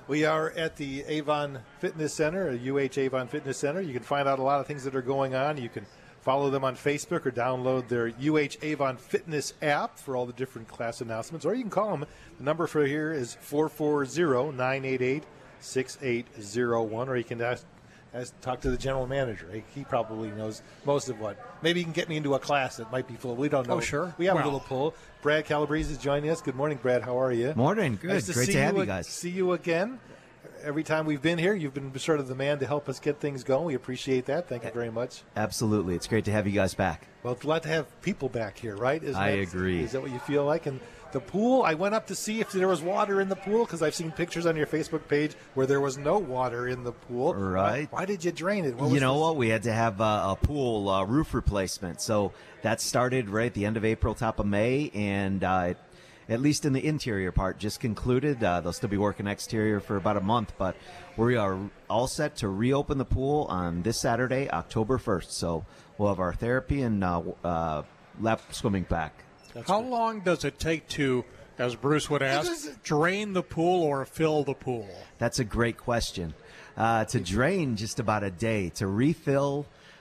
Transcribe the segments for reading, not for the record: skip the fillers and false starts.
We are at the Avon Fitness Center, UH Avon Fitness Center. You can find out a lot of things that are going on. You can follow them on Facebook or download their UH Avon Fitness app for all the different class announcements, or you can call them. The number for here is 440-988-6801, or you can talk to the general manager. He probably knows most of what. Maybe he can get me into a class that might be full. We don't know. Oh, sure. We have a little poll. Brad Calabrese is joining us. Good morning, Brad. How are you? Morning. Good. Nice Great to have you guys. See you again. Every time we've been here, you've been sort of the man to help us get things going. We appreciate that. Thank you very much. Absolutely. It's great to have you guys back. Well, it's glad to have people back here, right? I agree. Is that what you feel like? And the pool, I went up to see if there was water in the pool because I've seen pictures on your Facebook page where there was no water in the pool. Right. Why did you drain it? You know what? We had to have a pool roof replacement. So that started right at the end of April, top of May, and at least in the interior part, just concluded. They'll still be working exterior for about a month, but we are all set to reopen the pool on this Saturday, October 1st. So we'll have our therapy and lap swimming back. How long does it take to, as Bruce would ask, drain the pool or fill the pool? That's a great question. To drain, just about a day. To refill,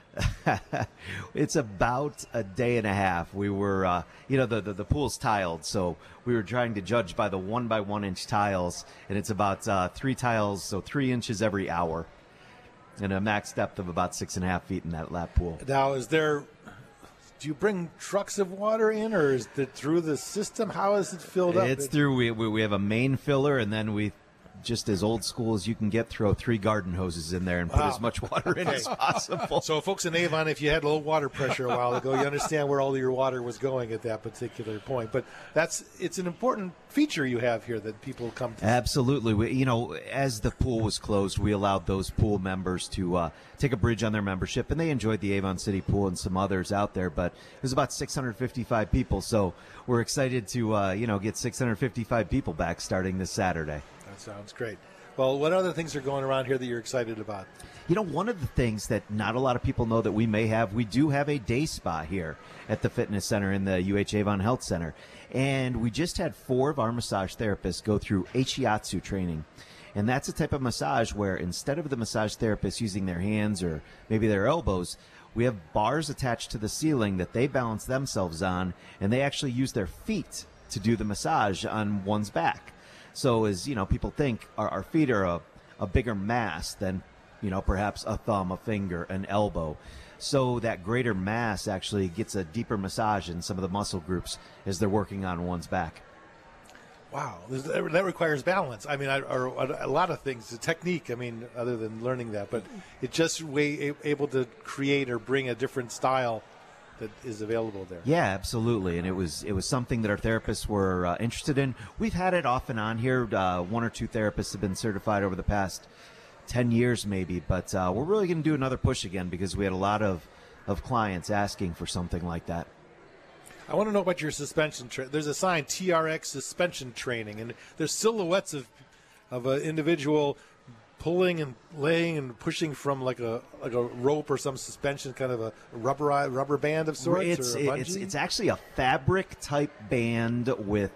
it's about a day and a half. We were, the pool's tiled, so we were trying to judge by the 1 by 1 inch tiles, and it's about 3 tiles, so 3 inches every hour, and a max depth of about 6.5 feet in that lap pool. Now, do you bring trucks of water in, or is it through the system? How is it filled up? It's through, we have a main filler, and then we, just as old school as you can get, throw 3 garden hoses in there and put as much water in as possible. So, folks in Avon, if you had low water pressure a while ago, you understand where all your water was going at that particular point. But it's an important feature you have here that people come to. Absolutely. As the pool was closed, we allowed those pool members to take a bridge on their membership, and they enjoyed the Avon City Pool and some others out there. But it was about 655 people, so we're excited to get 655 people back starting this Saturday. That sounds great. Well, what other things are going around here that you're excited about? One of the things that not a lot of people know that we do have a day spa here at the fitness center in the UH Avon Health Center. And we just had 4 of our massage therapists go through Shiatsu training. And that's a type of massage where instead of the massage therapist using their hands or maybe their elbows, we have bars attached to the ceiling that they balance themselves on, and they actually use their feet to do the massage on one's back. So as, people think our feet are a bigger mass than, perhaps a thumb, a finger, an elbow. So that greater mass actually gets a deeper massage in some of the muscle groups as they're working on one's back. Wow. That requires balance. I mean, or a lot of things, the technique, other than learning that, but it's just able to create or bring a different style that is available there. Yeah, absolutely. And it was something that our therapists were interested in. We've had it off and on here. 1 or 2 therapists have been certified over the past 10 years maybe, but we're really going to do another push again because we had a lot of clients asking for something like that. I want to know about your suspension. There's a sign, TRX suspension training, and there's silhouettes of an individual pulling and laying and pushing from like a rope or some suspension, kind of a rubber band of sorts. It's actually a fabric type band with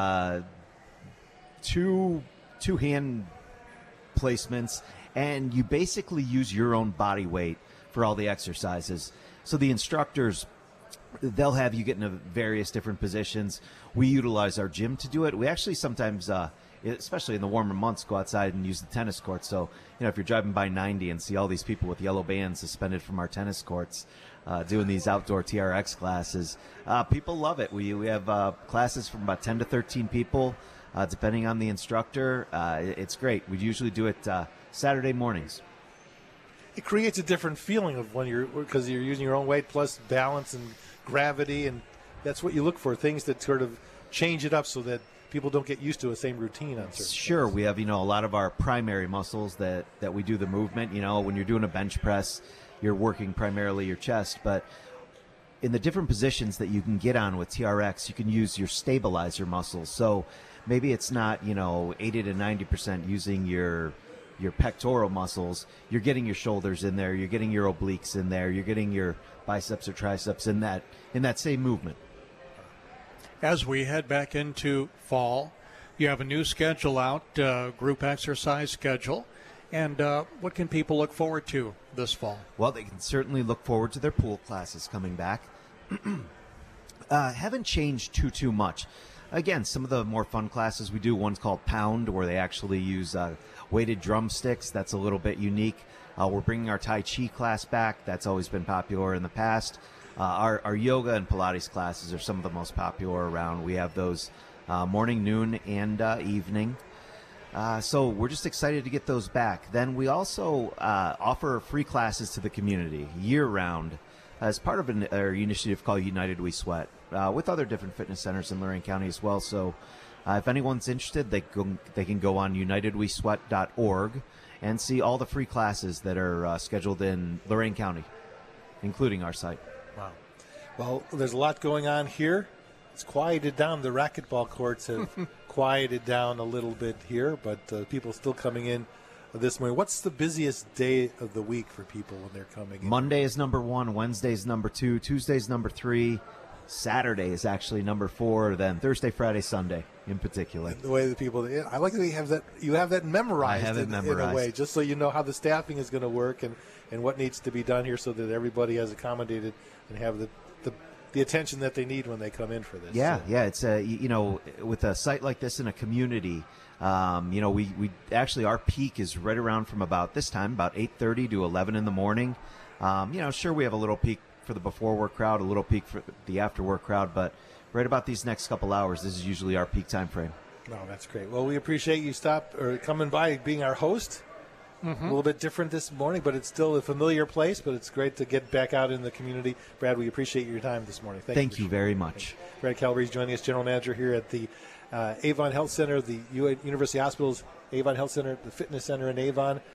two hand placements, and you basically use your own body weight for all the exercises. So the instructors, they'll have you get into various different positions. We utilize our gym to do it. We actually sometimes, especially in the warmer months, go outside and use the tennis courts. So, if you're driving by 90 and see all these people with yellow bands suspended from our tennis courts doing these outdoor TRX classes, people love it. We have classes from about 10 to 13 people, depending on the instructor. It's great. We usually do it Saturday mornings. It creates a different feeling of because you're using your own weight plus balance and gravity, and that's what you look for, things that sort of change it up so that people don't get used to the same routine on certain Sure. things. We have, a lot of our primary muscles that we do the movement. When you're doing a bench press, you're working primarily your chest, but in the different positions that you can get on with TRX, you can use your stabilizer muscles. So maybe it's not, 80 to 90% using your pectoral muscles. You're getting your shoulders in there, you're getting your obliques in there, you're getting your biceps or triceps in that same movement. As we head back into fall, You have a new schedule out, group exercise schedule. And what can people look forward to this fall? Well, they can certainly look forward to their pool classes coming back. Haven't changed too much. Again, some of the more fun classes we do, one's called Pound, where they actually use weighted drumsticks. That's a little bit unique. We're bringing our Tai Chi class back. That's always been popular in the past. Our yoga and Pilates classes are some of the most popular around. We have those morning, noon, and evening. So we're just excited to get those back. Then we also offer free classes to the community year-round as part of our initiative called United We Sweat, with other different fitness centers in Lorain County as well. So if anyone's interested, they can go on unitedwesweat.org and see all the free classes that are scheduled in Lorain County, including our site. Wow. Well, there's a lot going on here. It's quieted down. The racquetball courts have quieted down a little bit here, but people still coming in this morning. What's the busiest day of the week for people when they're coming in? Monday is number 1, Wednesday is number 2, Tuesday is number 3, Saturday is actually number 4, then Thursday, Friday, Sunday in particular. The way the people, I like that you have that memorized, I have it memorized in a way, just so you know how the staffing is going to work and what needs to be done here so that everybody has accommodated and have the attention that they need when they come in for this. Yeah, it's with a site like this in a community, we actually, our peak is right around from about this time, about 8:30 to 11 in the morning. Sure, we have a little peak for the before work crowd, a little peak for the after work crowd, but right about these next couple hours, this is usually our peak time frame. No, that's great. Well, we appreciate you coming by, being our host. Mm-hmm. A little bit different this morning, but it's still a familiar place. But it's great to get back out in the community. Brad, we appreciate your time this morning. Thank you very much. Brad Calabrese joining us, General Manager here at the Avon Health Center, the University Hospital's Avon Health Center, the Fitness Center in Avon.